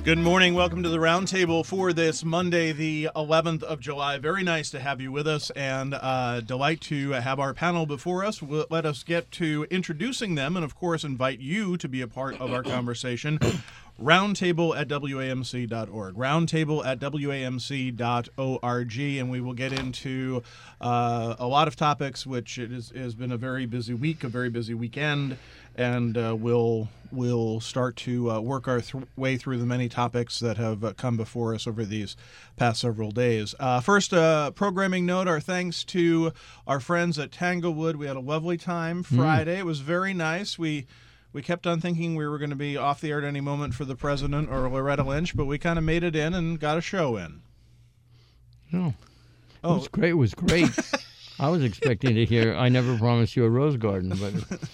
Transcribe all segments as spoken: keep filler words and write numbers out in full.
Good morning. Welcome to the Roundtable for this Monday, the eleventh of July. Very nice to have you with us, and uh, delight to have our panel before us. We'll let us get to introducing them and, of course, invite you to be a part of our conversation. Roundtable at W A M C dot org. Roundtable at W A M C dot org, and we will get into uh, a lot of topics, which it is, has been a very busy week, a very busy weekend, and uh, we'll we'll start to uh, work our th- way through the many topics that have uh, come before us over these past several days. Uh, first, uh, programming note, our thanks to our friends at Tanglewood. We had a lovely time Friday. Mm. It was very nice. We we kept on thinking we were going to be off the air at any moment for the president or Loretta Lynch, but we kind of made it in and got a show in. Oh, oh. It was great. It was great. I was expecting to hear, I never promised you a rose garden, but...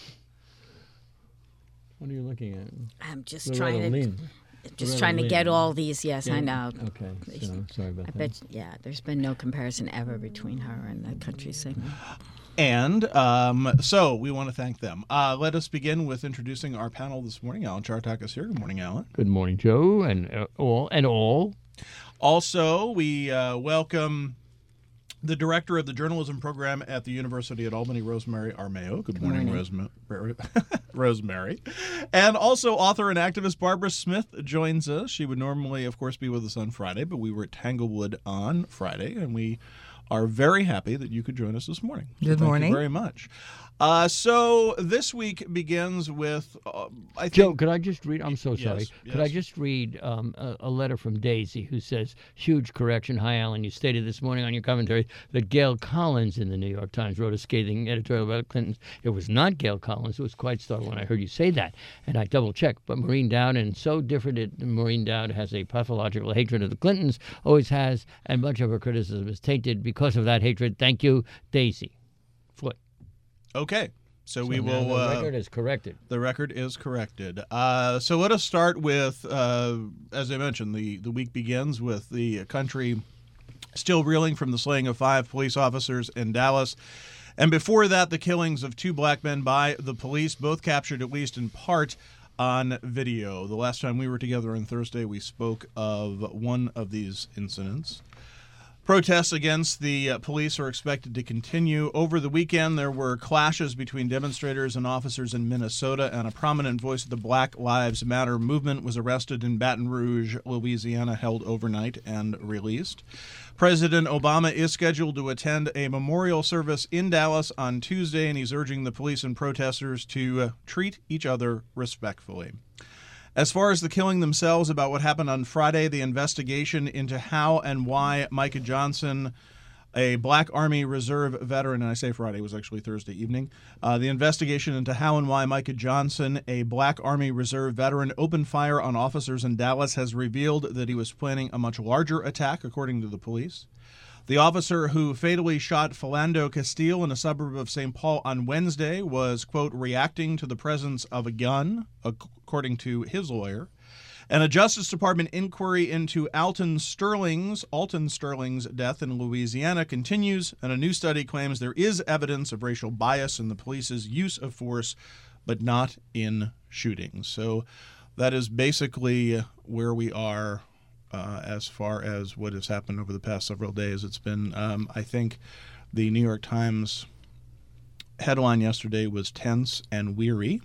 What are you looking at? I'm just Loretta trying to Lynn. just Loretta trying to Lynn. get all these. Yes, yeah. I know. Okay, so, sorry about I that. bet, yeah, there's been no comparison ever between her and the country singer. And um, so we want to thank them. Uh, let us begin with introducing our panel this morning. Alan Chartock is here. Good morning, Alan. Good morning, Joe, and uh, all and all. Also, we uh, welcome the director of the journalism program at the University at Albany, Rosemary Armao. Good morning, Good morning. Rosemary. Rosemary. And also author and activist Barbara Smith joins us. She would normally, of course, be with us on Friday, but we were at Tanglewood on Friday, and we are very happy that you could join us this morning. So Good thank morning. you very much. Uh, so this week begins with, uh, I think... Joe, could I just read? I'm so sorry. Yes, yes. Could I just read um, a, a letter from Daisy who says, huge correction. Hi, Alan. You stated this morning on your commentary that Gail Collins in the New York Times wrote a scathing editorial about Clinton. It was not Gail Collins. It was quite startled when I heard you say that. And I double-checked. But Maureen Dowd, and so different it, Maureen Dowd has a pathological hatred of the Clintons, always has, and much of her criticism is tainted because of that hatred. Thank you, Daisy. Floyd. Okay. So, So we now will... The uh, record is corrected. The record is corrected. Uh, so let us start with, uh, as I mentioned, the, the week begins with the country still reeling from the slaying of five police officers in Dallas. And before that, the killings of two black men by the police, both captured at least in part on video. The last time we were together on Thursday, we spoke of one of these incidents. Protests against the uh, police are expected to continue. Over the weekend, there were clashes between demonstrators and officers in Minnesota, and a prominent voice of the Black Lives Matter movement was arrested in Baton Rouge, Louisiana, held overnight and released. President Obama is scheduled to attend a memorial service in Dallas on Tuesday, and he's urging the police and protesters to uh, treat each other respectfully. As far as the killing themselves, about what happened on Friday, the investigation into how and why Micah Johnson, a Black Army Reserve veteran, and I say Friday, it was actually Thursday evening, uh, the investigation into how and why Micah Johnson, a Black Army Reserve veteran, opened fire on officers in Dallas has revealed that he was planning a much larger attack, according to the police. The officer who fatally shot Philando Castile in a suburb of Saint Paul on Wednesday was, quote, reacting to the presence of a gun, according to his lawyer. And a Justice Department inquiry into Alton Sterling's, Alton Sterling's death in Louisiana continues, and a new study claims there is evidence of racial bias in the police's use of force, but not in shootings. So that is basically where we are Uh, as far as what has happened over the past several days. It's been, um, I think, the New York Times headline yesterday was tense and weary,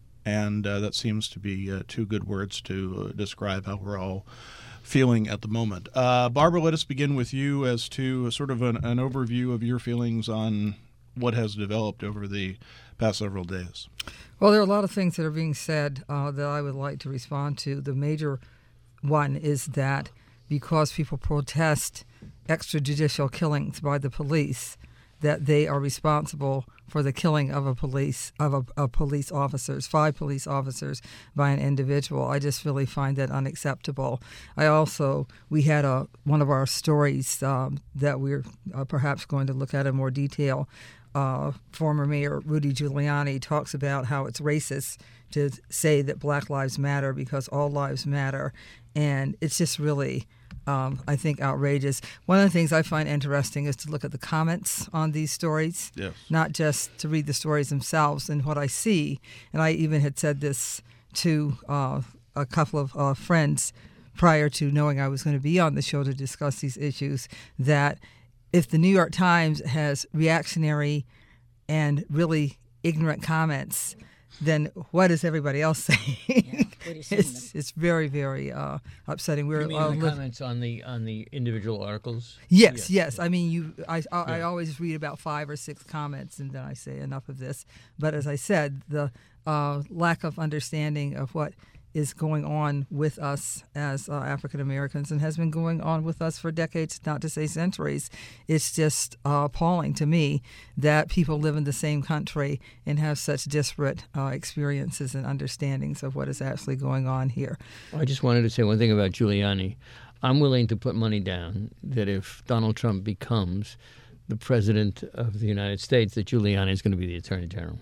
and uh, that seems to be uh, two good words to uh, describe how we're all feeling at the moment. Uh, Barbara, let us begin with you as to sort of an, an overview of your feelings on what has developed over the past several days. Well, there are a lot of things that are being said uh, that I would like to respond to. The major one is that because people protest extrajudicial killings by the police, that they are responsible for the killing of a police of a, of police officers, five police officers by an individual. I just really find that unacceptable. I also we had a one of our stories um, that we're uh, perhaps going to look at in more detail. Uh, former Mayor Rudy Giuliani talks about how it's racist to say that Black Lives Matter because all lives matter. And it's just really, um, I think, outrageous. One of the things I find interesting is to look at the comments on these stories, yes. Not just to read the stories themselves. And what I see, and I even had said this to uh, a couple of uh, friends prior to knowing I was going to be on the show to discuss these issues, that if the New York Times has reactionary and really ignorant comments, then what is everybody else saying? Yeah, what are you saying? it's, it's very, very uh, upsetting. We're You mean uh, the liv- comments on the on the individual articles? Yes, yes. I mean, you. I, I, I Yeah. always read about five or six comments, and then I say enough of this. But as I said, the uh, lack of understanding of what is going on with us as uh, African Americans, and has been going on with us for decades, not to say centuries, it's just uh, appalling to me that people live in the same country and have such disparate uh, experiences and understandings of what is actually going on here. I just wanted to say one thing about Giuliani. I'm willing to put money down that if Donald Trump becomes the president of the United States, that Giuliani is going to be the Attorney General.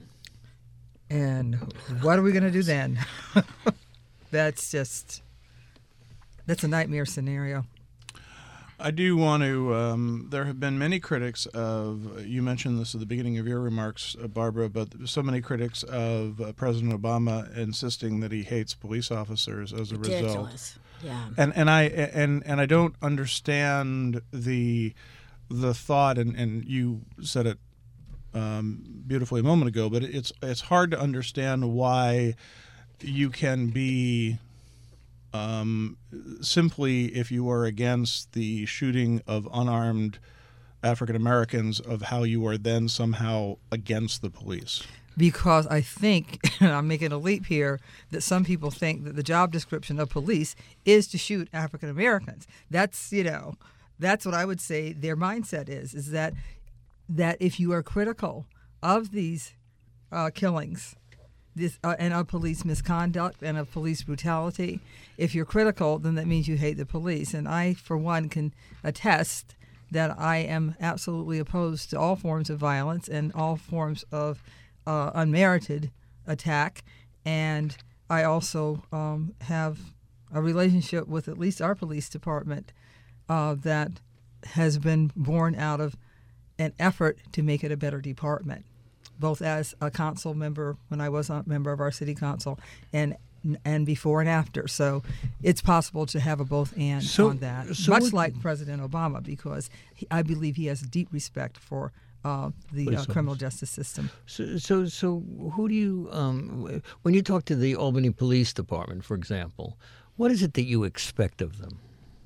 And what are we going to do then? That's just, that's a nightmare scenario. I do want to, um, there have been many critics of, you mentioned this at the beginning of your remarks, uh, Barbara, but so many critics of uh, President Obama insisting that he hates police officers as a result. Ridiculous. Yeah. And and I and and I don't understand the the thought, and, and you said it um, beautifully a moment ago, but it's it's hard to understand why you can be um, simply, if you are against the shooting of unarmed African Americans, of how you are then somehow against the police. Because I think, and I'm making a leap here, that some people think that the job description of police is to shoot African Americans. That's, you know, that's what I would say their mindset is, is that that if you are critical of these uh, killings, this uh, and of police misconduct and of police brutality, if you're critical, then that means you hate the police. And I, for one, can attest that I am absolutely opposed to all forms of violence and all forms of uh, unmerited attack. And I also um, have a relationship with at least our police department uh, that has been born out of an effort to make it a better department, both as a council member when I was a member of our city council and and before and after. So it's possible to have a both and So- on that, so much what- like President Obama, because he, I believe he has deep respect for uh, the Police uh, criminal officers. justice system. So, so, so who do you, um, when you talk to the Albany Police Department, for example, what is it that you expect of them?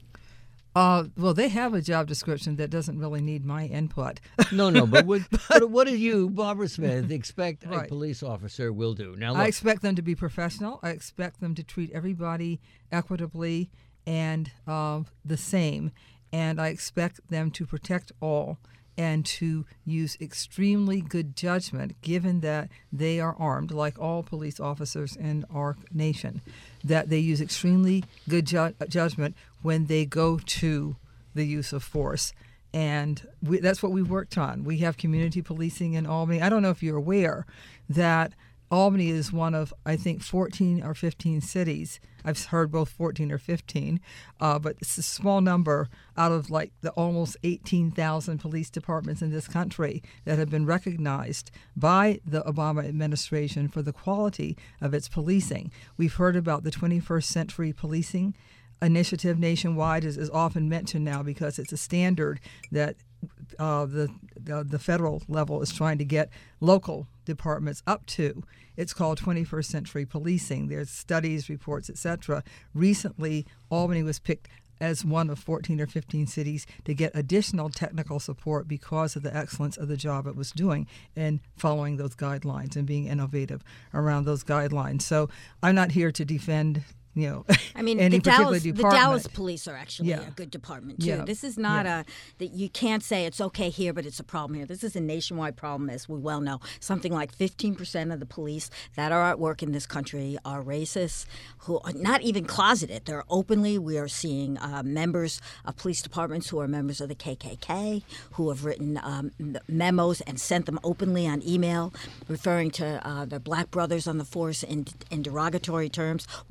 Uh, well, they have a job description that doesn't really need my input. No, no, but what, what, what do you, Barbara Smith, expect a Right. police officer will do? Now, I look, expect them to be professional. I expect them to treat everybody equitably and uh, the same. And I expect them to protect all and to use extremely good judgment, given that they are armed, like all police officers in our nation, that they use extremely good ju- judgment when they go to the use of force. And we, that's what we worked on. We have community policing in Albany. I don't know if you're aware that Albany is one of, I think, fourteen or fifteen cities. I've heard both fourteen or fifteen, uh, but it's a small number out of like the almost eighteen thousand police departments in this country that have been recognized by the Obama administration for the quality of its policing. We've heard about the twenty-first century policing initiative nationwide is, is often mentioned now because it's a standard that uh, the, the the federal level is trying to get local departments up to. It's called twenty-first century policing. There's studies, reports, et cetera. Recently, Albany was picked as one of fourteen or fifteen cities to get additional technical support because of the excellence of the job it was doing in following those guidelines and being innovative around those guidelines. So I'm not here to defend, you know, I mean, any the particular Dallas, the department. Dallas police are actually Yeah. a good department too. Yeah. This is not Yeah. a that you can't say it's okay here, but it's a problem here. This is a nationwide problem, as we well know. Something like fifteen percent of the police that are at work in this country are racists, who are not even closeted. They're openly. We are seeing uh, members of police departments who are members of the K K K, who have written um, memos and sent them openly on email, referring to uh, their black brothers on the force in, in derogatory terms. Why are these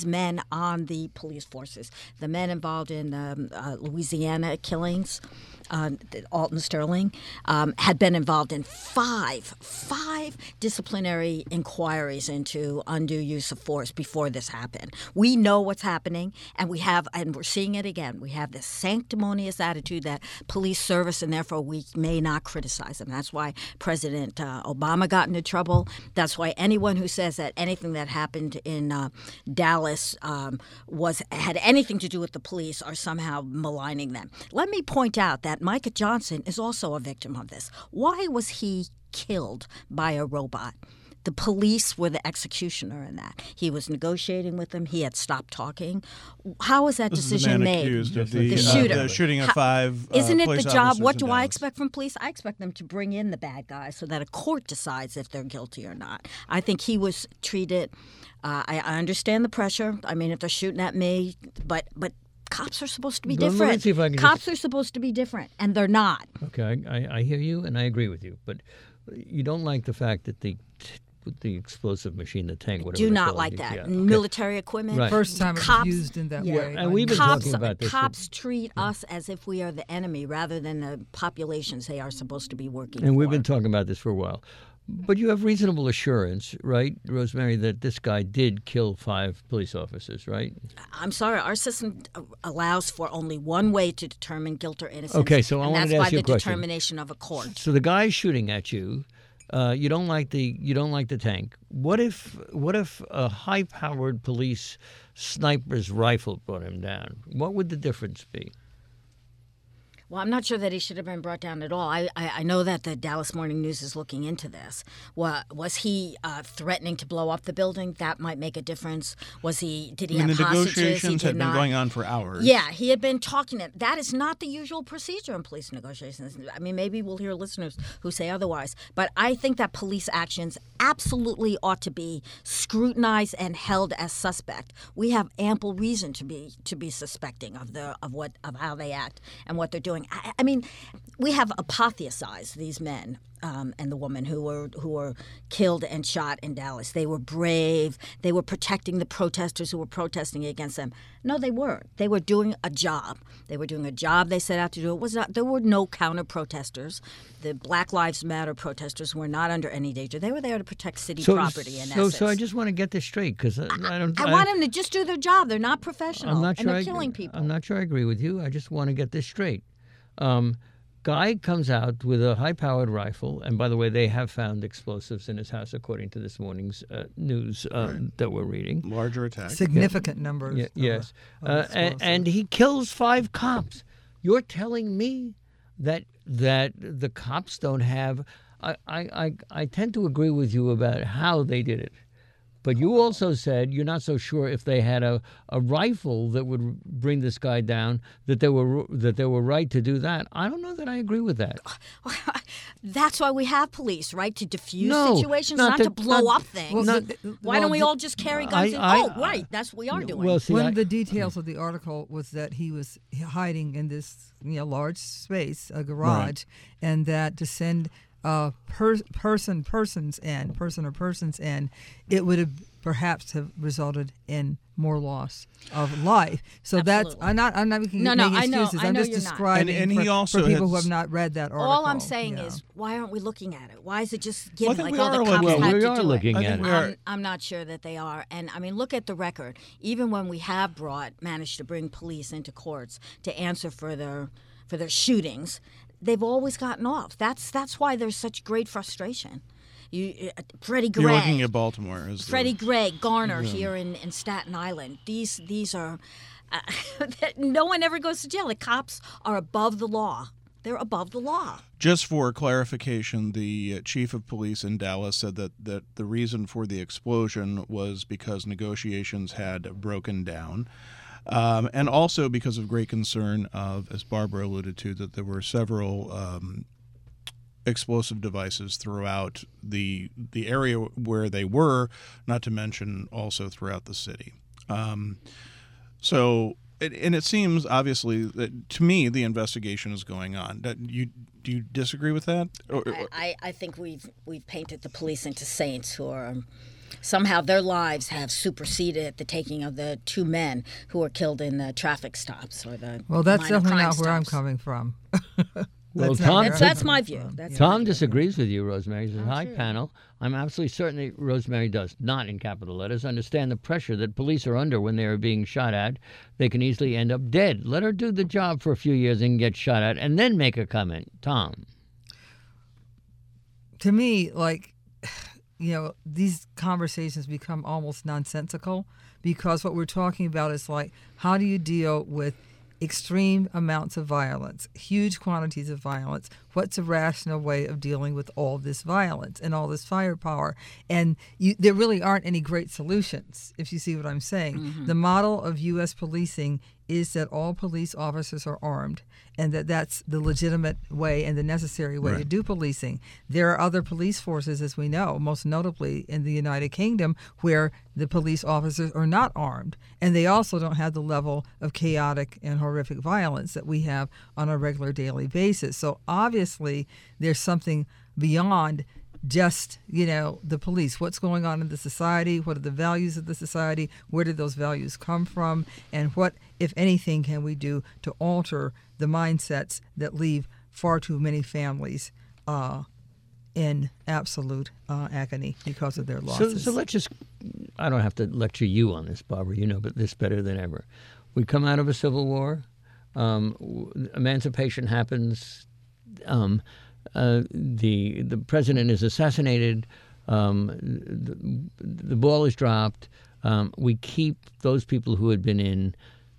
these men on the police forces. The men involved in um, uh, Louisiana killings, uh, Alton Sterling, um, had been involved in five, five disciplinary inquiries into undue use of force before this happened. We know what's happening, and we have, and we're seeing it again. We have this sanctimonious attitude that police service, and therefore we may not criticize them. That's why President uh, Obama got into trouble. That's why anyone who says that anything that happened in uh, Dallas um, was had anything to do with the police are somehow maligning them. Let me point out that Micah Johnson is also a victim of this. Why was he killed by a robot? The police were the executioner in that. He was negotiating with them. He had stopped talking. How was that This decision is the man made? accused of the, The uh, shooter. the shooting of How- five uh, Isn't it the police job? officers What in do I Dallas. expect from police? I expect them to bring in the bad guys so that a court decides if they're guilty or not. I think he was treated. Uh, I, I understand the pressure. I mean, if they're shooting at me, but but. Cops are supposed to be Let me different. see if I can Cops just- are supposed to be different, and they're not. Okay, I, I hear you and I agree with you, but you don't like the fact that the the explosive machine, the tank, whatever Do they're not called, like is- that. yeah, okay. Military equipment. Right. First time it was Cops- used in that yeah. way. And we've been Cops, talking about this for- cops treat us as if we are the enemy rather than the populations they are supposed to be working And for. we've been talking about this for a while. But you have reasonable assurance, right, Rosemary, that this guy did kill five police officers, right? I'm sorry, our system allows for only one way to determine guilt or innocence. Okay, so I and wanted that's to by ask you the a question. determination of a court. So the guy's shooting at you. Uh, you don't like the you don't like the tank. What if what if a high-powered police sniper's rifle brought him down? What would the difference be? Well, I'm not sure that he should have been brought down at all. I, I, I know that the Dallas Morning News is looking into this. Wa- was he uh, threatening to blow up the building? That might make a difference. Was he? Did he I mean, have the hostages? He negotiations did had been not. going on for hours. Yeah, he had been talking to. That is not the usual procedure in police negotiations. I mean, maybe we'll hear listeners who say otherwise. But I think that police actions absolutely ought to be scrutinized and held as suspect. We have ample reason to be to be suspecting of the of what of how they act and what they're doing. I, I mean, we have apotheosized these men. Um, and the woman who were who were killed and shot in Dallas. They were brave. They were protecting the protesters who were protesting against them. No, they weren't. They were doing a job. They were doing a job they set out to do. It was not. There were no counter protesters. The Black Lives Matter protesters were not under any danger. They were there to protect city So, property. In so, essence, so I just want to get this straight because I, I don't. I want them to just do their job. They're not professional, I'm not and sure. they're I, killing people. I'm not sure I agree with you. I just want to get this straight. Um, Guy comes out with a high-powered rifle, and by the way, they have found explosives in his house, according to this morning's uh, news um, Right. that we're reading. Larger attack. Significant numbers. Yeah, of- yes, of uh, and, explosives. and he kills five cops. You're telling me that that the cops don't have? I, I, I, I tend to agree with you about how they did it. But you also said you're not so sure if they had a, a rifle that would bring this guy down, that they were that they were right to do that. I don't know that I agree with that. That's why we have police, right? To diffuse No, situations, not not, to- to blow not- up things. Well, Not- the- the- Why well, don't we the- all just carry I- guns? and, I- oh, right, that's what we are doing. Well, see, One I- of the details of the article was that he was hiding in this you know, large space, a garage, and that to send uh, per- person, persons in, person or persons in, it would have perhaps have resulted in more loss of life. So that's Absolutely. I'm not I'm not making, No, no, making I know- excuses. I I'm know just you're not. describing And- and he for, also for people who has- have not read that article. All I'm saying yeah. is, why aren't we looking at it? Why is it just Well, I given think like we all the are cops looking- had Well, we to are do looking I at think it. we are. I'm, I'm not sure that they are. And I mean, look at the record. Even when we have brought, managed to bring police into courts to answer for their for their shootings, they've always gotten off. That's that's why there's such great frustration. You, uh, Freddie Gray. You're looking at Baltimore as the- Freddie Gray, Garner here in, in Staten Island. These these are uh, no one ever goes to jail. The cops are above the law. They're above the law. Just for clarification, the uh, chief of police in Dallas said that, that the reason for the explosion was because negotiations had broken down. Um, and also because of great concern of, as Barbara alluded to, that there were several um, explosive devices throughout the the area where they were, not to mention also throughout the city. Um, so, it, and it seems obviously that to me the investigation is going on. That you do you disagree with that? Or, I, I, I think we've we've painted the police into saints who are Somehow their lives have superseded the taking of the two men who were killed in the traffic stops or the Well, that's minor definitely crime not where I'm stops. coming from. Well, That's not Tom- where That's, I'm that's coming my view. from. That's Yeah. Tom my view. disagrees with you, Rosemary. He says, Oh, hi, sure. panel. I'm absolutely certain that Rosemary does not, in capital letters, understand the pressure that police are under when they are being shot at. They can easily end up dead. Let her do the job for a few years and get shot at, and then make a comment. Tom. To me, like, you know, these conversations become almost nonsensical because what we're talking about is like, how do you deal with extreme amounts of violence, huge quantities of violence? What's a rational way of dealing with all this violence and all this firepower? And you, there really aren't any great solutions, if you see what I'm saying. Mm-hmm. The model of U S policing is that all police officers are armed and that that's the legitimate way and the necessary way to Right. do policing. There are other police forces, as we know, most notably in the United Kingdom, where the police officers are not armed, and they also don't have the level of chaotic and horrific violence that we have on a regular daily basis. So obviously there's something beyond just, you know, the police. What's going on in the society? What are the values of the society? Where did those values come from? And what, if anything, can we do to alter the mindsets that leave far too many families uh, in absolute uh, agony because of their So, losses? so let's just, I don't have to lecture you on this, Barbara. You know but this better than ever. We come out of a civil war. Um, w- emancipation happens. Um, uh, the the president is assassinated. Um, the, the ball is dropped. Um, we keep those people who had been in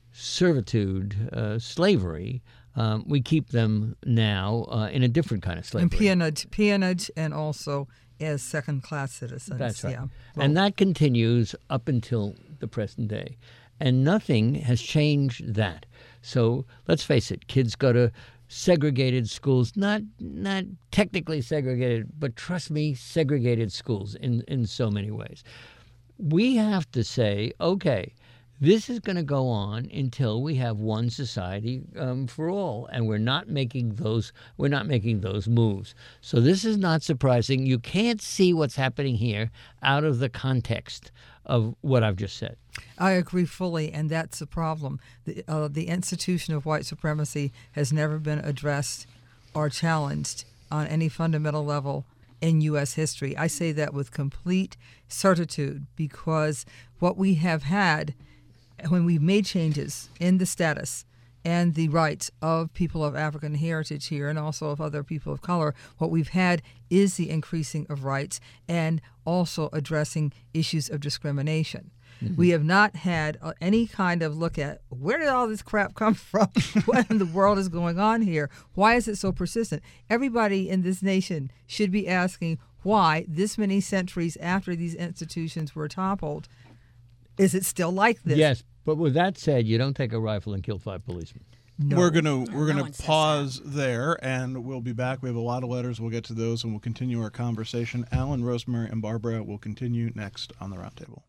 servitude, uh, slavery. Um, we keep them now uh, in a different kind of slavery. and peonage, peonage, and also as second-class citizens. That's right. Yeah. And that continues up until the present day. And nothing has changed that. So let's face it, kids go to segregated schools, not not technically segregated, but trust me, segregated schools in, in so many ways. We have to say, okay, this is going to go on until we have one society um, for all, and we're not making those we're not making those moves. So this is not surprising. You can't see what's happening here out of the context of what I've just said. I agree fully, and that's the problem. The, uh, the institution of white supremacy has never been addressed or challenged on any fundamental level in U S history. I say that with complete certitude because what we have had when we've made changes in the status and the rights of people of African heritage here and also of other people of color, what we've had is the increasing of rights and also addressing issues of discrimination. Mm-hmm. We have not had uh, any kind of look at where did all this crap come from? What in the world is going on here? Why is it so persistent? Everybody in this nation should be asking why, this many centuries after these institutions were toppled, is it still like this? Yes, but with that said, you don't take a rifle and kill five policemen. No. We're gonna we're No gonna one says pause there, and we'll be back. We have a lot of letters. We'll get to those, and we'll continue our conversation. Alan, Rosemary, and Barbara will continue next on the Roundtable.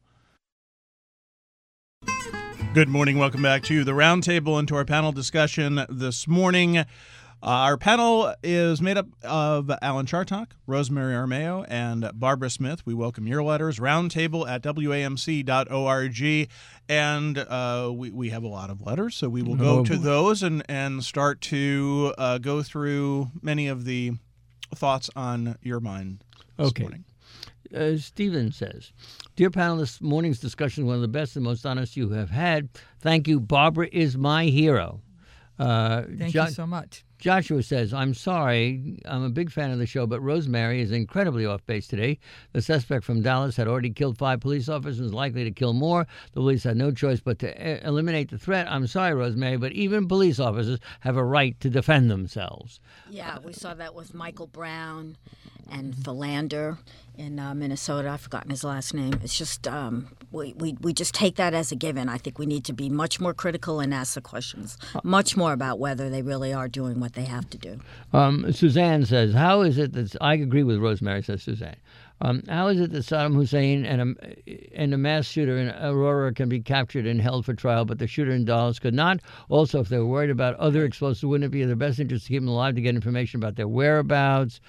Good morning. Welcome back to the Roundtable and to our panel discussion this morning. Uh, our panel is made up of Alan Chartock, Rosemary Armeo, and Barbara Smith. We welcome your letters. Roundtable at W A M C dot org. And uh, we, we have a lot of letters, so we will go Oh, to boy. those and, and start to uh, go through many of the thoughts on your mind this Okay. morning. Uh, Stephen says, Dear panel, this morning's discussion is one of the best and most honest you have had. Thank you. Barbara is my hero. Uh, Thank Jo- you so much. Joshua says, I'm sorry, I'm a big fan of the show, but Rosemary is incredibly off base today. The suspect from Dallas had already killed five police officers and is likely to kill more. The police had no choice but to e- eliminate the threat. I'm sorry, Rosemary, but even police officers have a right to defend themselves. Yeah, we saw that with Michael Brown and Philander in uh, Minnesota. I've forgotten his last name. It's just, um, we, we, we just take that as a given. I think we need to be much more critical and ask the questions much more about whether they really are doing what they have to do. Um, Suzanne says, how is it that, I agree with Rosemary, says Suzanne. Um, how is it that Saddam Hussein and a, and a mass shooter in Aurora can be captured and held for trial, but the shooter in Dallas could not? Also, if they were worried about other explosives, wouldn't it be in their best interest to keep them alive to get information about their whereabouts?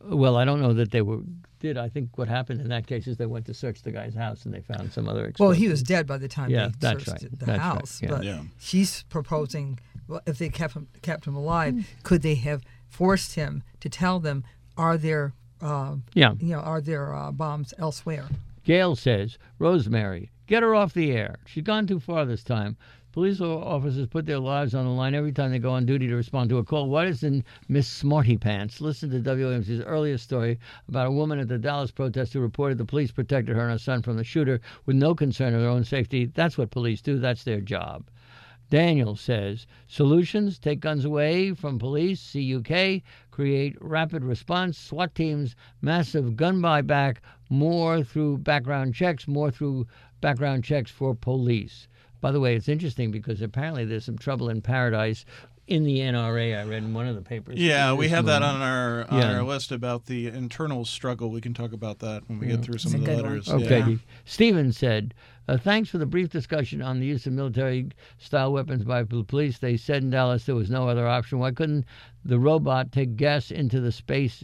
Well, I don't know that they were did. I think what happened in that case is they went to search the guy's house and they found some other explosive. Well, he was dead by the time Yeah, they that's searched right. the That's right. house. Yeah. But Yeah. she's proposing, well, if they kept him, kept him alive, could they have forced him to tell them, are there, uh, Yeah. you know, are there uh, bombs elsewhere? Gail says, Rosemary, get her off the air. She's gone too far this time. Police officers put their lives on the line every time they go on duty to respond to a call. Why doesn't Miss Smarty Pants listen to W A M C's earlier story about a woman at the Dallas protest who reported the police protected her and her son from the shooter with no concern of their own safety? That's what police do. That's their job. Daniel says, solutions, take guns away from police, C U K, create rapid response, SWAT teams, massive gun buyback, more through background checks, more through background checks for police. By the way, it's interesting because apparently there's some trouble in Paradise in the N R A. I read in one of the papers. Yeah, we this have that morning. on our on Yeah. our list about the internal struggle. We can talk about that when we get through some It's of a the good one. letters. Okay. Yeah. Stephen said, uh, thanks for the brief discussion on the use of military-style weapons by the police. They said in Dallas there was no other option. Why couldn't the robot take gas into the space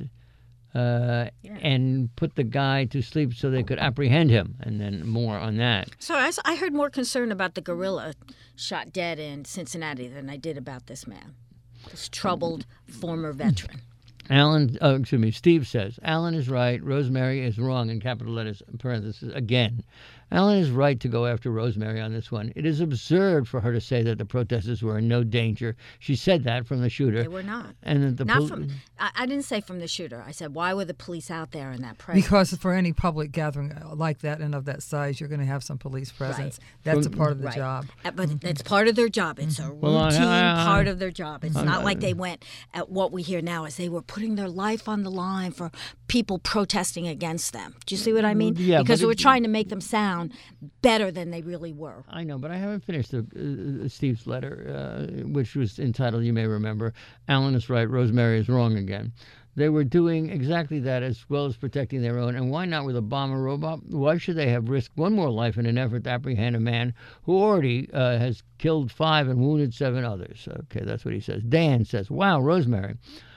uh, and put the guy to sleep so they could apprehend him? And then more on that. So I, s- I heard more concern about the gorilla shot dead in Cincinnati than I did about this man, this troubled former veteran. Alan, oh, excuse me, Steve says, Alan is right, Rosemary is wrong, in capital letters, parentheses, again. Alan is right to go after Rosemary on this one. It is absurd for her to say that the protesters were in no danger. She said that from the shooter. They were not. And that the Not pol- from. I, I didn't say from the shooter. I said, why were the police out there in that presence? Because for any public gathering like that and of that size, you're going to have some police presence. That's a part of the Right. job. Uh, But it's part of their job. It's a Well, I- routine I- I- part of their job. It's not like they went at what we hear now is they were putting their life on the line for people protesting against them. Do you see what I mean? Yeah, because but they were it- trying to make them sound better than they really were. I know, but I haven't finished the, uh, Steve's letter, uh, which was entitled, you may remember, Alan is right, Rosemary is wrong again. They were doing exactly that as well as protecting their own. And why not with a bomb or robot? Why should they have risked one more life in an effort to apprehend a man who already uh, has killed five and wounded seven others? Okay, that's what he says. Dan says, wow, Rosemary.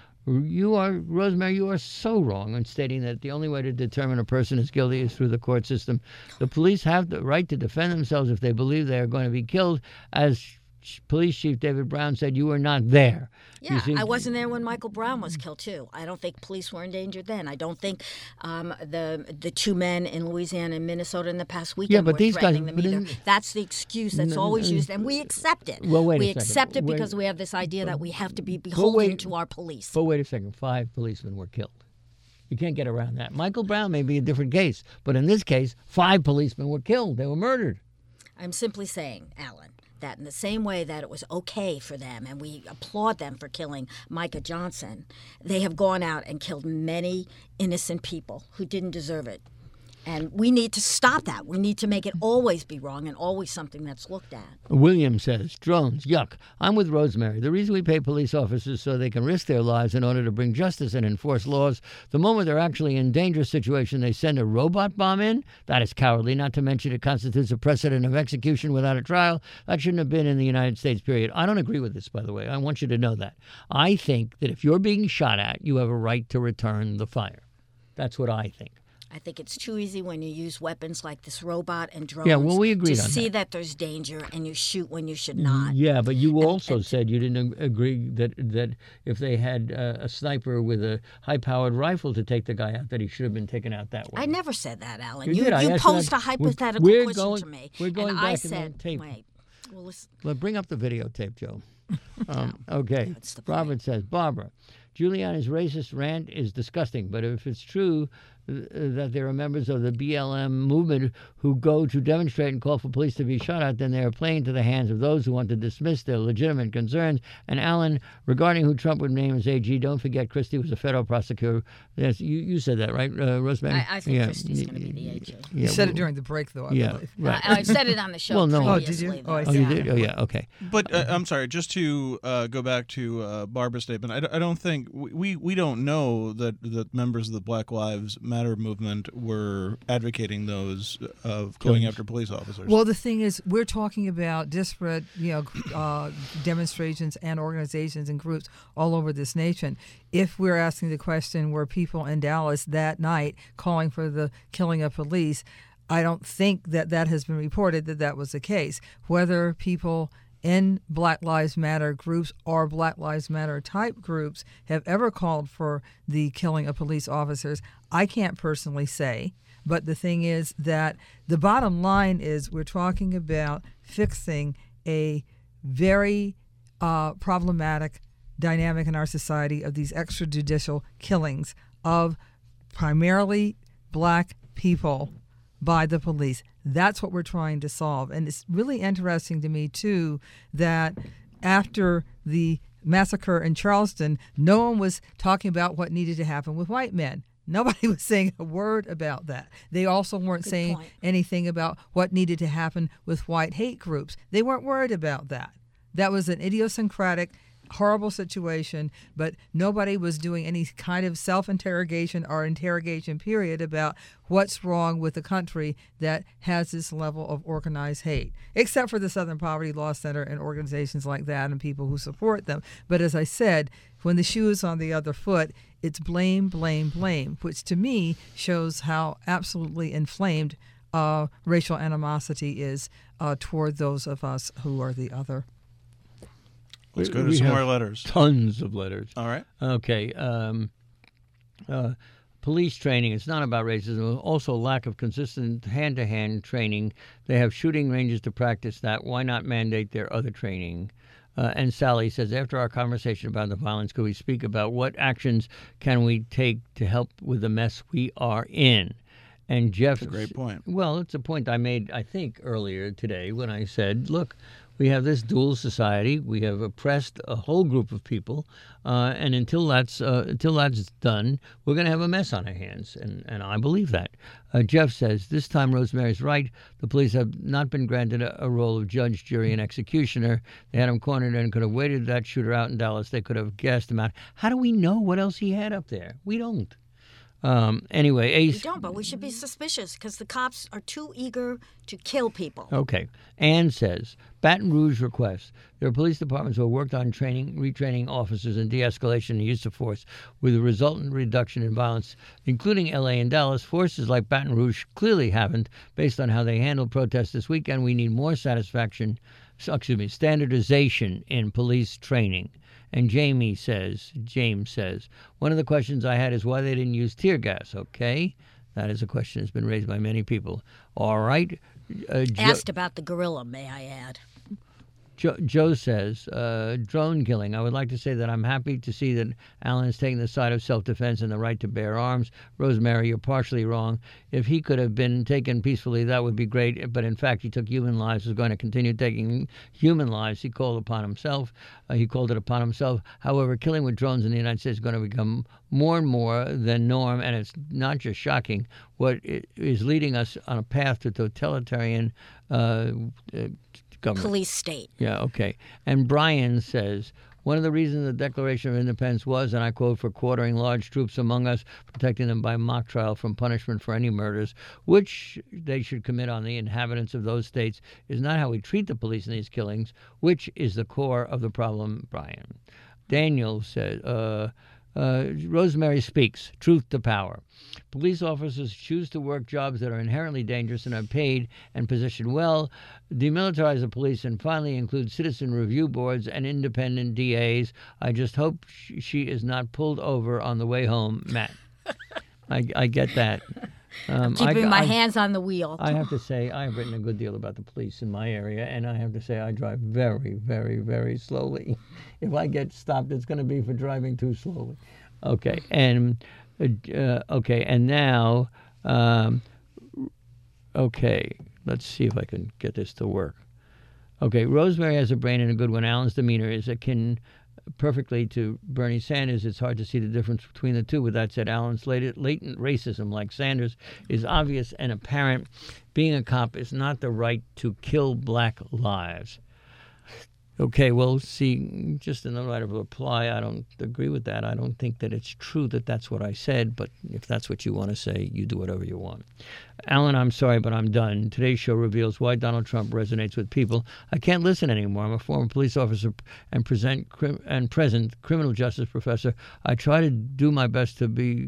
You are, Rosemary, you are so wrong in stating that the only way to determine a person is guilty is through the court system. The police have the right to defend themselves if they believe they are going to be killed. As Police Chief David Brown said, you were not there. You Yeah, see- I wasn't there when Michael Brown was killed too. I don't think police were endangered then. I don't think um, the the two men in Louisiana and Minnesota in the past weekend but were these guys- threatening them but either. in- That's the excuse that's No, always no, used, and we accept it. Well, wait a we second. accept it Wait- because we have this idea that we have to be wait- beholden to our police. But wait a second, five policemen were killed. You can't get around that. Michael Brown may be a different case, but in this case, five policemen were killed. They were murdered. I'm simply saying, Alan, that in the same way that it was okay for them, and we applaud them for killing Micah Johnson, they have gone out and killed many innocent people who didn't deserve it. And we need to stop that. We need to make it always be wrong and always something that's looked at. William says, drones, yuck. I'm with Rosemary. The reason we pay police officers so they can risk their lives in order to bring justice and enforce laws. The moment they're actually in dangerous situation, they send a robot bomb in? That is cowardly, not to mention it constitutes a precedent of execution without a trial. That shouldn't have been in the United States, period. I don't agree with this, by the way. I want you to know that. I think that if you're being shot at, you have a right to return the fire. That's what I think. I think it's too easy when you use weapons like this robot and drones Yeah, well, we agreed to on see that. that. there's danger and you shoot when you should not. Yeah, but you also and- said you didn't ag- agree that that if they had uh, a sniper with a high-powered rifle to take the guy out, that he should have been taken out that way. I never said that, Alan. You You, did. I you asked you posed that. a hypothetical We're question going- to me. we're going and back I in the said, tape. wait. Well, listen, Well, bring up the videotape, Joe. Um, okay. That's the point. Robert says, Barbara, Giuliani's racist rant is disgusting, but if it's true uh, that there are members of the B L M movement who go to demonstrate and call for police to be shot at, then they are playing to the hands of those who want to dismiss their legitimate concerns. And Alan, regarding who Trump would name as A G, don't forget Christie was a federal prosecutor. Yes, you, you said that, right, uh, Rosemary? I, I think Yeah. Christie's going to be the A G. Yeah, You said well, it during the break, though, I Yeah, believe. right. I, I've said it on the show Well, no. Oh, did you? previously. Oh, I though. Oh, you Yeah. did? Oh, yeah, okay. But uh, I'm sorry, just to uh, go back to uh, Barbara's statement, I, d- I don't think we we don't know that that members of the Black Lives Matter movement were advocating those of going after police officers. Well, the thing is, we're talking about disparate, you know, uh, demonstrations and organizations and groups all over this nation. If we're asking the question, were people in Dallas that night calling for the killing of police, I don't think that that has been reported that that was the case. Whether people in Black Lives Matter groups or Black Lives Matter type groups have ever called for the killing of police officers, I can't personally say. But the thing is that the bottom line is we're talking about fixing a very uh, problematic dynamic in our society of these extrajudicial killings of primarily black people by the police. That's what we're trying to solve. And it's really interesting to me, too, that after the massacre in Charleston, no one was talking about what needed to happen with white men. Nobody was saying a word about that. They also weren't Good saying point. anything about what needed to happen with white hate groups. They weren't worried about that. That was an idiosyncratic, horrible situation, but nobody was doing any kind of self-interrogation or interrogation period about what's wrong with the country that has this level of organized hate, except for the Southern Poverty Law Center and organizations like that and people who support them. But as I said, when the shoe is on the other foot, it's blame, blame, blame, which to me shows how absolutely inflamed uh, racial animosity is uh, toward those of us who are the other. Let's go to We some have more letters. Tons of letters. All right. Okay. Um, uh, police training, it's not about racism. Also, lack of consistent hand-to-hand training. They have shooting ranges to practice that. Why not mandate their other training? Uh, and Sally says, after our conversation about the violence, could we speak about what actions can we take to help with the mess we are in? And Jeff... That's a great point. Well, it's a point I made, I think, earlier today when I said, look, we have this dual society. We have oppressed a whole group of people, uh, and until that's uh, until that's done, we're going to have a mess on our hands, and, and I believe that. Uh, Jeff says, this time Rosemary's right. The police have not been granted a, a role of judge, jury, and executioner. They had him cornered and could have waited that shooter out in Dallas. They could have gassed him out. How do we know what else he had up there? We don't. Um, anyway, Ace... We don't, but we should be suspicious because the cops are too eager to kill people. Okay. Ann says, Baton Rouge requests. There are police departments who have worked on training, retraining officers in de-escalation and use of force with a resultant reduction in violence, including L A and Dallas. Forces like Baton Rouge clearly haven't. Based on how they handled protests this weekend, we need more satisfaction, excuse me, standardization in police training. And Jamie says, James says, one of the questions I had is why they didn't use tear gas. Okay, that is a question that's been raised by many people. All right. Uh, Jo- Asked about the gorilla, may I add. Jo- Joe says, uh, drone killing. I would like to say that I'm happy to see that Alan is taking the side of self-defense and the right to bear arms. Rosemary, you're partially wrong. If he could have been taken peacefully, that would be great. But in fact, he took human lives. He's going to continue taking human lives. He called upon himself. Uh, he called it upon himself. However, killing with drones in the United States is going to become more and more the norm. And it's not just shocking. What is leading us on a path to totalitarian uh, uh, government. Police state. Yeah, okay. And Brian says, one of the reasons the Declaration of Independence was, and I quote, for quartering large troops among us, protecting them by mock trial from punishment for any murders, which they should commit on the inhabitants of those states, is not how we treat the police in these killings, which is the core of the problem, Brian. Daniel says, uh, uh, Rosemary speaks, truth to power. Police officers choose to work jobs that are inherently dangerous and are paid and positioned well. Demilitarize the police and finally include citizen review boards and independent D As. I just hope sh- she is not pulled over on the way home, Matt. I, I get that. Um, Keeping I, my I, hands on the wheel. I have to say, I've written a good deal about the police in my area, and I have to say I drive very, very, very slowly. If I get stopped, it's going to be for driving too slowly. Okay, and uh, okay, and now, um, okay, let's see if I can get this to work. Okay, Rosemary has a brain and a good one. Alan's demeanor is akin perfectly to Bernie Sanders. It's hard to see the difference between the two. With that said, Alan's latent, latent racism, like Sanders, is obvious and apparent. Being a cop is not the right to kill black lives. Okay, well, see, just in the light of a reply, I don't agree with that. I don't think that it's true that that's what I said, but if that's what you want to say, you do whatever you want. Alan, I'm sorry, but I'm done. Today's show reveals why Donald Trump resonates with people. I can't listen anymore. I'm a former police officer and present crim- and present criminal justice professor. I try to do my best to be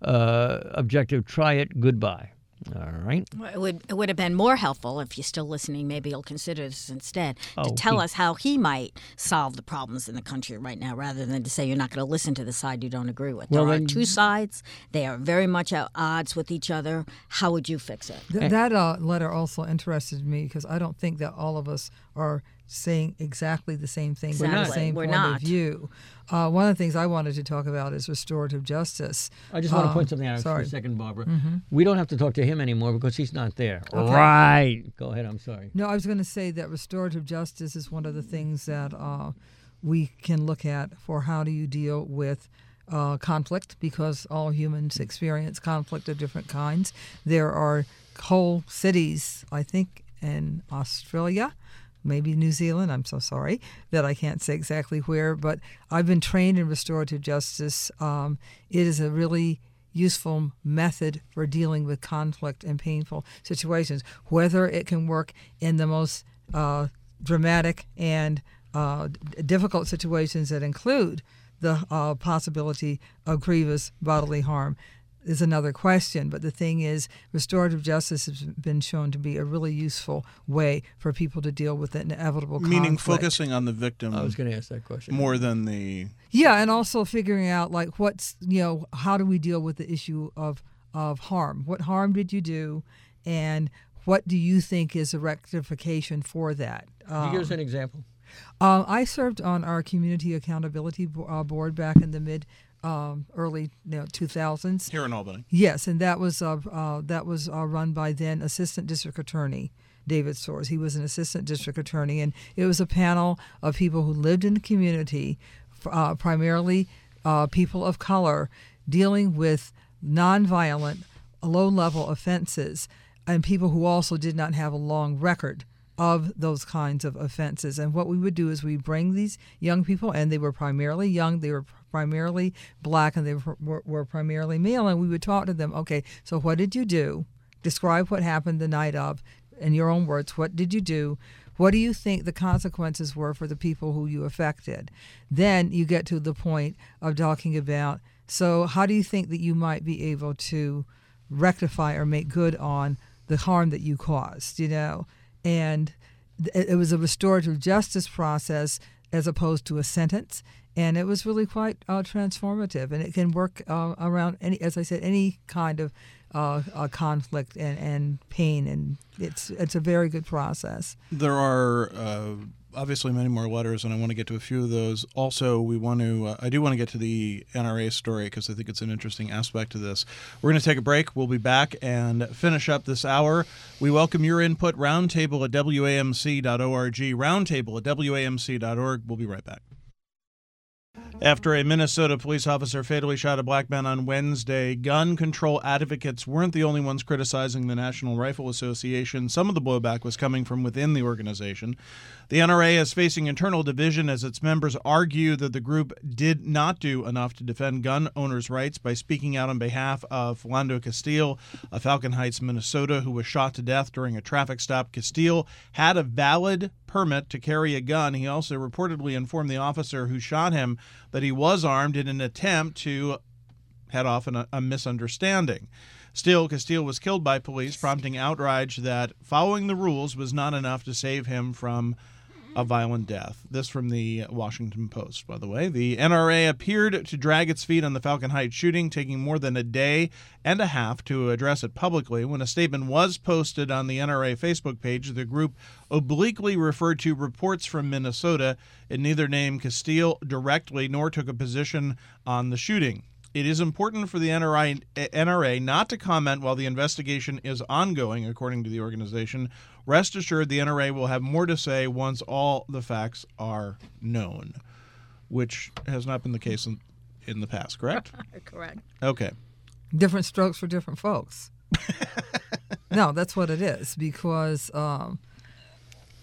uh, objective. Try it. Goodbye. All right. Well, It would it would have been more helpful if you're still listening. Maybe you'll consider this instead Oh, to tell he- us how he might solve the problems in the country right now, rather than to say you're not going to listen to the side you don't agree with. Well, there are then- two sides; they are very much at odds with each other. How would you fix it? Th- that uh, letter also interested me because I don't think that all of us are saying exactly the same thing from the Exactly. same We're point not. of view. Uh, one of the things I wanted to talk about is restorative justice. I just want to Um, point something out for sorry. a second, Barbara. We don't have to talk to him anymore because he's not there. Okay. Right. Go ahead. I'm sorry. No, I was going to say that restorative justice is one of the things that uh, we can look at for how do you deal with uh, conflict, because all humans experience conflict of different kinds. There are whole cities, I think, in Australia, maybe New Zealand, I'm so sorry that I can't say exactly where, but I've been trained in restorative justice. Um, it is a really useful method for dealing with conflict and painful situations, whether it can work in the most uh, dramatic and uh, d- difficult situations that include the uh, possibility of grievous bodily harm is another question. But the thing is, restorative justice has been shown to be a really useful way for people to deal with inevitable Meaning conflict. focusing on the victim I was going to ask that question. more than the Yeah, and also figuring out like what's you know how do we deal with the issue of of harm? What harm did you do, and what do you think is a rectification for that? Could you give us an example? Um, I served on our community accountability bo- uh, board back in the mid um, early you know, two thousands. here in Albany. Yes, and that was uh, uh, that was uh, run by then Assistant District Attorney David Soares. He was an Assistant District Attorney, and it was a panel of people who lived in the community, uh, primarily uh, people of color, dealing with nonviolent, low-level offenses, and people who also did not have a long record of those kinds of offenses. And what we would do is we bring these young people, and they were primarily young, they were primarily black, and they were, were, were primarily male, and we would talk to them, okay, so what did you do? Describe what happened the night of, in your own words, what did you do? What do you think the consequences were for the people who you affected? Then you get to the point of talking about, so how do you think that you might be able to rectify or make good on the harm that you caused, you know? And it, it was a restorative justice process as opposed to a sentence, and it was really quite uh, transformative. And it can work uh, around any, as I said, any kind of uh, uh, conflict and, and pain, and it's it's a very good process. There are uh, obviously many more letters, and I want to get to a few of those. Also, we want to. Uh, I do want to get to the N R A story because I think it's an interesting aspect to this. We're going to take a break. We'll be back and finish up this hour. We welcome your input. Roundtable at W A M C dot org. Roundtable at W A M C dot org. We'll be right back. After a Minnesota police officer fatally shot a black man on Wednesday, gun control advocates weren't the only ones criticizing the National Rifle Association. Some of the blowback was coming from within the organization. The N R A is facing internal division as its members argue that the group did not do enough to defend gun owners' rights by speaking out on behalf of Philando Castile of Falcon Heights, Minnesota, who was shot to death during a traffic stop. Castile had a valid permit to carry a gun. He also reportedly informed the officer who shot him that he was armed in an attempt to head off in a, a misunderstanding. Still, Castile was killed by police, prompting outrage that following the rules was not enough to save him from a violent death. This from the Washington Post, by the way. The N R A appeared to drag its feet on the Falcon Heights shooting, taking more than a day and a half to address it publicly. When a statement was posted on the N R A Facebook page, the group obliquely referred to reports from Minnesota. It neither named Castile directly nor took a position on the shooting. It is important for the N R A, N R A not to comment while the investigation is ongoing, according to the organization. Rest assured, the N R A will have more to say once all the facts are known, which has not been the case in, in the past, correct? Correct. Okay. Different strokes for different folks. No, that's what it is, because um,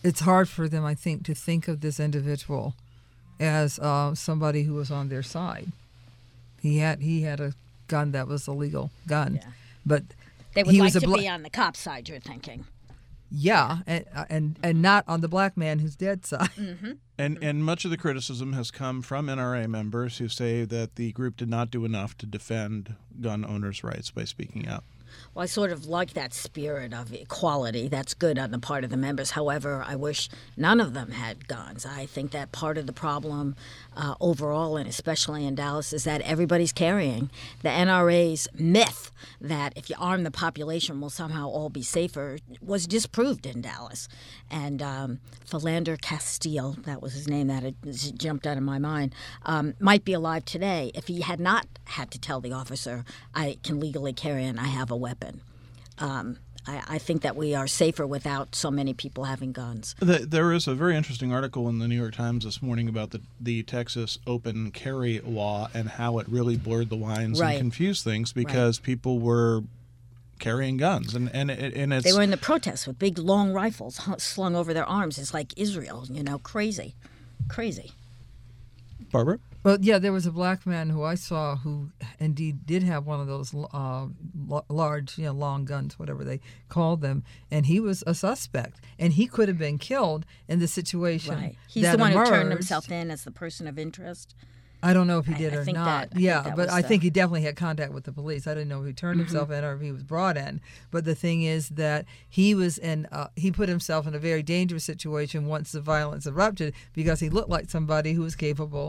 it's hard for them, I think, to think of this individual as uh, somebody who was on their side. He had he had a gun that was a legal gun, Yeah. but They would he like was a to bla- be on the cop side, you're thinking. yeah, and, and and not on the black man who's dead side. And and much of the criticism has come from N R A members who say that the group did not do enough to defend gun owners' rights by speaking out. Well, I sort of like that spirit of equality. That's good on the part of the members. However, I wish none of them had guns. I think that part of the problem uh, overall, and especially in Dallas, is that everybody's carrying. The N R A's myth that if you arm the population, we'll somehow all be safer was disproved in Dallas. And um, Phalander Castile, that was his name that had jumped out of my mind, um, might be alive today if he had not had to tell the officer, I can legally carry and I have a weapon. Um, I, I think that we are safer without so many people having guns. The, there is a very interesting article in the New York Times this morning about the, the Texas open carry law and how it really blurred the lines Right. and confused things because people were carrying guns. And, and, it, and it's... They were in the protests with big, long rifles hu- slung over their arms. It's like Israel, you know, crazy, crazy. Barbara? Well, yeah, there was a black man who I saw who indeed did have one of those uh, l- large, you know, long guns, whatever they called them, and he was a suspect, and he could have been killed in the situation. Right. He's that the one emerged. who turned himself in as the person of interest. I don't know if he I- did I or think not. that- I think yeah, that but was I the- think he definitely had contact with the police. I didn't know if he turned himself in or if he was brought in. But the thing is that he was in. Uh, he put himself in a very dangerous situation once the violence erupted because he looked like somebody who was capable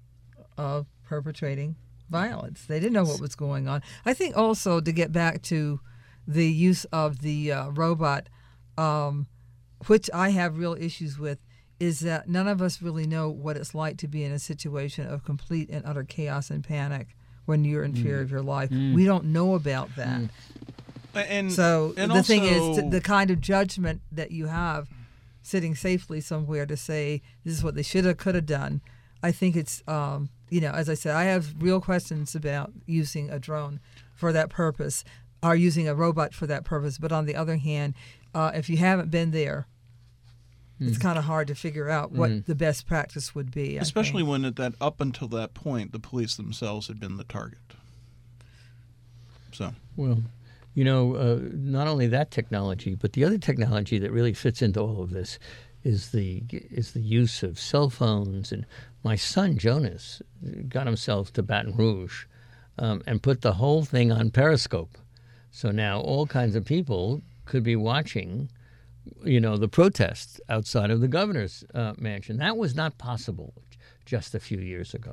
of perpetrating violence. They didn't know what was going on. I think also to get back to the use of the uh, robot, um, which I have real issues with, is that none of us really know what it's like to be in a situation of complete and utter chaos and panic when you're in fear of your life. We don't know about that. And, So and the thing is, also- t- the kind of judgment that you have sitting safely somewhere to say this is what they should have, could have done, I think it's, um, you know, as I said, I have real questions about using a drone for that purpose or using a robot for that purpose. But on the other hand, uh, if you haven't been there, it's kind of hard to figure out what the best practice would be. I Especially think. when at that up until that point, the police themselves had been the target. So, Well, you know, uh, not only that technology, but the other technology that really fits into all of this is the is the use of cell phones. And my son Jonas got himself to Baton Rouge um, and put the whole thing on Periscope. So now all kinds of people could be watching, you know, the protests outside of the governor's uh, mansion. That was not possible just a few years ago.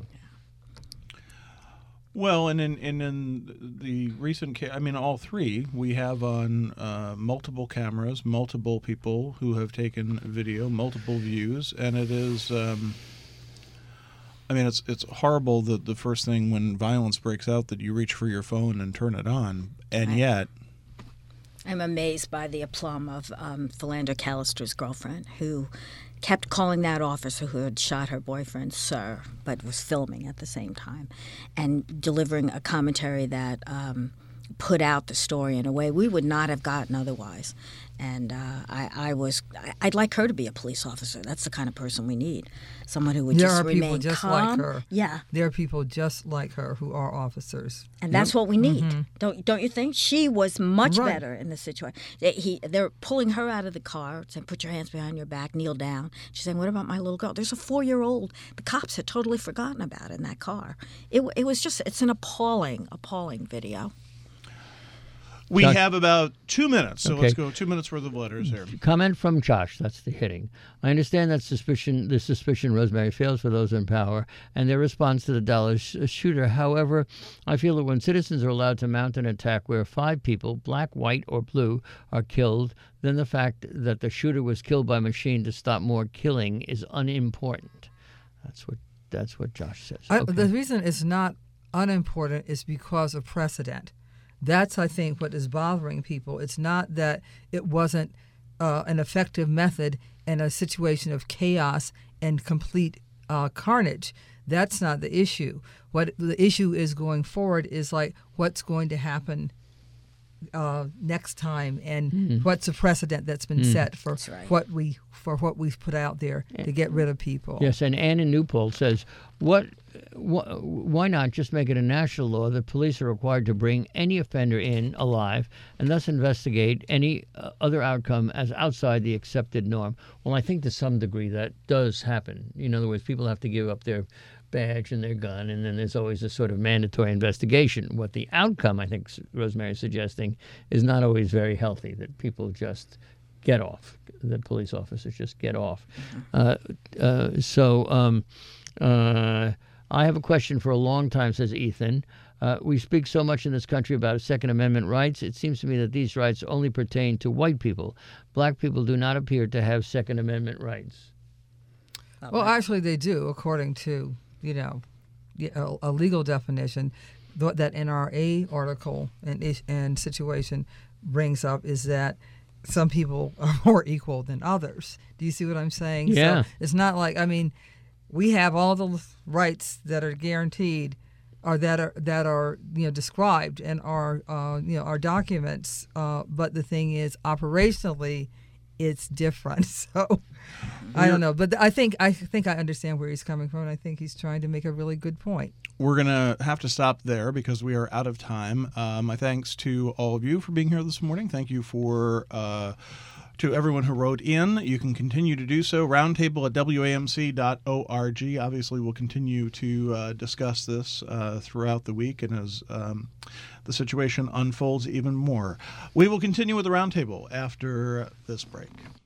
well, and in, and in the recent case, I mean, all three, we have on uh, multiple cameras, multiple people who have taken video, multiple views, and it is, um, I mean, it's it's horrible that the first thing when violence breaks out that you reach for your phone and turn it on, and Right. yet, I'm amazed by the aplomb of um, Philander Callister's girlfriend, who kept calling that officer who had shot her boyfriend sir, but was filming at the same time, and delivering a commentary that um, put out the story in a way we would not have gotten otherwise. And uh, I, I was, I- I'd like her to be a police officer. That's the kind of person we need. Someone who would There just are people remain just calm. like her. Yeah. There are people just like her who are officers. And that's what we need, Mm-hmm. don't don't you think? She was much Right. better in the situation. They, he, they're pulling her out of the car, saying, "Put your hands behind your back, kneel down." She's saying, "What about my little girl?" There's a four-year-old. The cops had totally forgotten about in that car. It w- it was just, it's an appalling, appalling video. we Josh- have about two minutes, so Okay. let's go two minutes worth of letters here. Comment from Josh. That's the hitting. I understand that suspicion, the suspicion Rosemary fails for those in power and their response to the Dallas sh- shooter. However, I feel that when citizens are allowed to mount an attack where five people, black, white, or blue, are killed, then the fact that the shooter was killed by machine to stop more killing is unimportant. That's what that's what Josh says. I, Okay. The reason it's not unimportant is because of precedent. That's, I think, what is bothering people. It's not that it wasn't uh, an effective method in a situation of chaos and complete uh, carnage. That's not the issue. What the issue is going forward is like what's going to happen uh, next time, and what's the precedent that's been set for right. what we for what we've put out there to get rid of people. Yes, and Ann in Newport says, "What? Wh- why not just make it a national law that police are required to bring any offender in alive and thus investigate any uh, other outcome as outside the accepted norm?" Well, I think to some degree that does happen. In other words, people have to give up their badge and their gun, and then there's always a sort of mandatory investigation. What the outcome, I think Rosemary is suggesting, is not always very healthy, that people just get off, that police officers just get off. Uh, uh, so um, uh, I have a question for a long time, says Ethan. Uh, we speak so much in this country about Second Amendment rights. It seems to me that these rights only pertain to white people. Black people do not appear to have Second Amendment rights. Well, actually, they do, according to, you know, a, a legal definition. Th- that N R A article and, ish- and situation brings up is that some people are more equal than others. Do you see what I'm saying? Yeah. So it's not like, I mean, we have all the rights that are guaranteed or that are that are you know described in our uh, you know our documents. Uh, but the thing is, operationally, it's different. So I don't know, but I think I think I understand where he's coming from, and I think he's trying to make a really good point. We're going to have to stop there because we are out of time. Uh, my thanks to all of you for being here this morning. Thank you for uh, to everyone who wrote in. You can continue to do so. Roundtable at W A M C dot org. Obviously, we'll continue to uh, discuss this uh, throughout the week and as um, the situation unfolds even more. We will continue with the Roundtable after this break.